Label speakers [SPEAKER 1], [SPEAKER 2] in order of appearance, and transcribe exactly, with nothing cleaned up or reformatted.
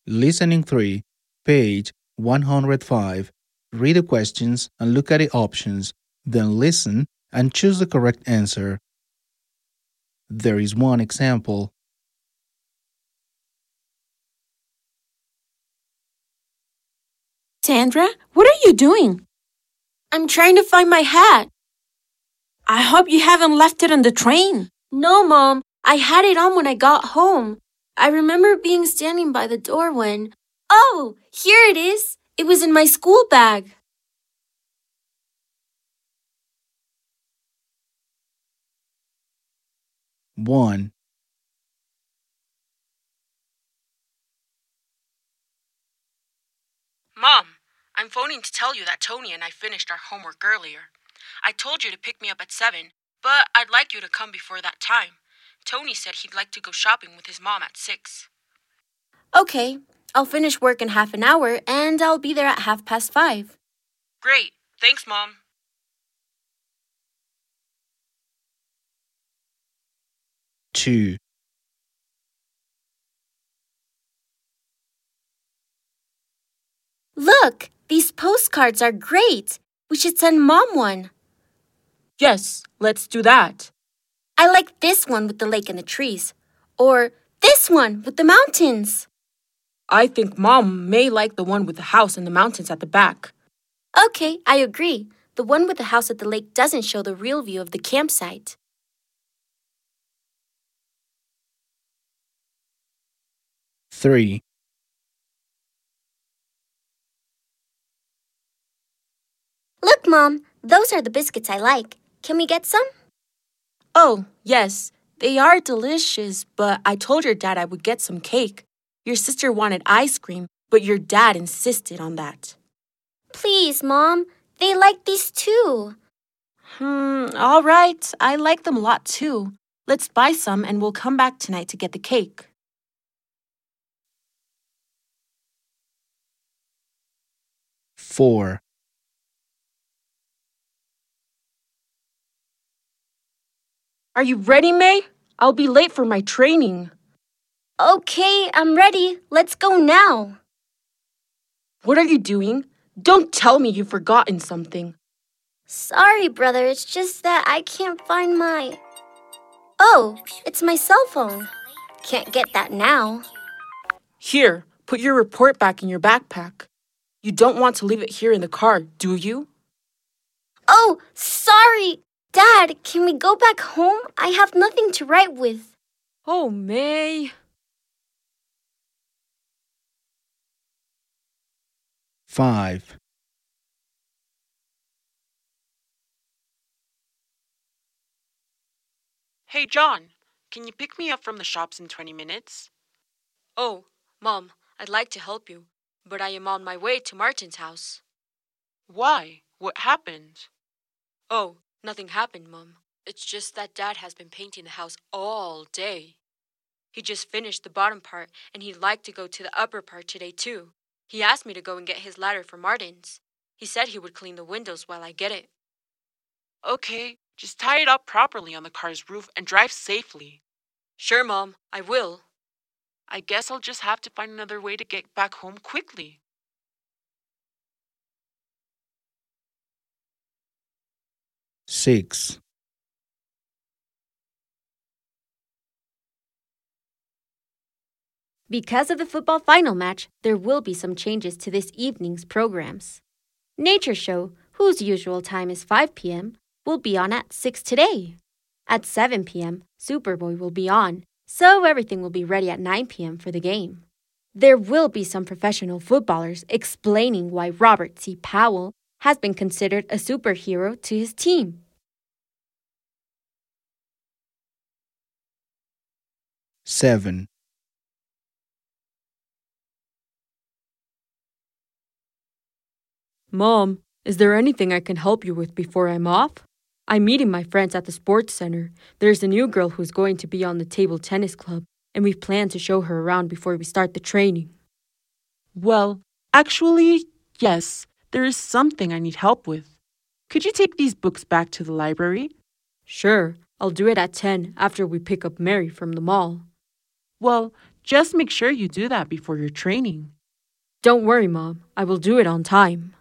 [SPEAKER 1] Listening three, page one hundred five. Read the questions and look at the options, then listen and choose the correct answer. There is one example.
[SPEAKER 2] Sandra, what are you doing?
[SPEAKER 3] I'm trying to find my hat.
[SPEAKER 2] I hope you haven't left it on the train.
[SPEAKER 3] No, Mom. I had it on when I got home. I remember being standing by the door when... Oh, here it is. It was in my school bag.
[SPEAKER 1] one.
[SPEAKER 4] Mom, I'm phoning to tell you that Tony and I finished our homework earlier. I told you to pick me up at seven, but I'd like you to come before that time. Tony said he'd like to go shopping with his mom at six.
[SPEAKER 3] Okay, I'll finish work in half an hour and I'll be there at half past five.
[SPEAKER 4] Great. Thanks, Mom.
[SPEAKER 1] two.
[SPEAKER 3] Look, these postcards are great. We should send Mom one.
[SPEAKER 4] Yes, let's do that.
[SPEAKER 3] I like this one with the lake and the trees. Or this one with the mountains.
[SPEAKER 4] I think Mom may like the one with the house and the mountains at the back.
[SPEAKER 3] Okay, I agree. The one with the house at the lake doesn't show the real view of the campsite.
[SPEAKER 1] three.
[SPEAKER 3] Look, Mom, those are the biscuits I like. Can we get some?
[SPEAKER 4] Oh, yes. They are delicious, but I told your dad I would get some cake. Your sister wanted ice cream, but your dad insisted on that.
[SPEAKER 3] Please, Mom. They like these too.
[SPEAKER 4] Hmm, all right. I like them a lot too. Let's buy some and we'll come back tonight to get the cake.
[SPEAKER 1] four.
[SPEAKER 4] Are you ready, May? I'll be late for my training.
[SPEAKER 3] Okay, I'm ready. Let's go now.
[SPEAKER 4] What are you doing? Don't tell me you've forgotten something.
[SPEAKER 3] Sorry, brother. It's just that I can't find my... Oh, it's my cell phone. Can't get that now.
[SPEAKER 4] Here, put your report back in your backpack. You don't want to leave it here in the car, do you?
[SPEAKER 3] Oh, sorry. Dad, can we go back home? I have nothing to write with.
[SPEAKER 4] Oh, May.
[SPEAKER 1] five.
[SPEAKER 5] Hey, John, can you pick me up from the shops in twenty minutes?
[SPEAKER 4] Oh, Mom, I'd like to help you, but I am on my way to Martin's house.
[SPEAKER 5] Why? What happened?
[SPEAKER 4] Oh, nothing happened, Mom. It's just that Dad has been painting the house all day. He just finished the bottom part, and he'd like to go to the upper part today, too. He asked me to go and get his ladder for Martin's. He said he would clean the windows while I get it.
[SPEAKER 5] Okay, just tie it up properly on the car's roof and drive safely.
[SPEAKER 4] Sure, Mom, I will.
[SPEAKER 5] I guess I'll just have to find another way to get back home quickly.
[SPEAKER 1] six.
[SPEAKER 3] Because of the football final match, there will be some changes to this evening's programs. Nature Show, whose usual time is five p.m., will be on at six today. At seven p.m., Superboy will be on, so everything will be ready at nine p.m. for the game. There will be some professional footballers explaining why Robert C. Powell has been considered a superhero to his team.
[SPEAKER 1] seven.
[SPEAKER 4] Mom, is there anything I can help you with before I'm off? I'm meeting my friends at the sports center. There's a new girl who's going to be on the table tennis club, and we've planned to show her around before we start the training.
[SPEAKER 5] Well, actually, yes, there is something I need help with. Could you take these books back to the library?
[SPEAKER 4] Sure, I'll do it at ten after we pick up Mary from the mall.
[SPEAKER 5] Well, Just make sure you do that before your training.
[SPEAKER 4] Don't worry, Mom. I will do it on time.